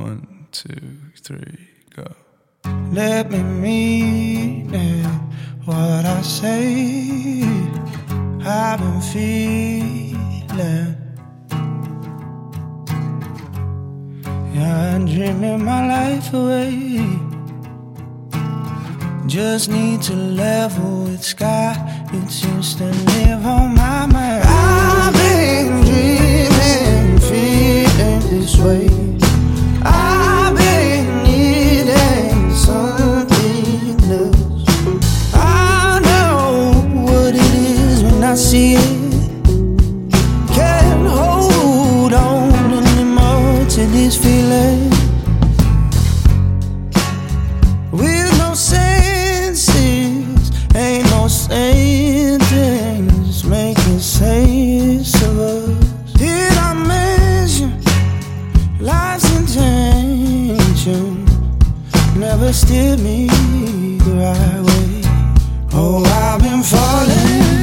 1, 2, 3, go. Let me mean it, what I say. I've been feeling, yeah, I'm dreaming my life away. Just need to level with sky. It seems to live on my mind. I've been dreaming, feeling this way. I've been needing something else. I know what it is when I see it. Can't hold on anymore to this feeling. With no senses, ain't no sentence making sense of us. Did I mention life's intention never steered me the right way? Oh, I've been falling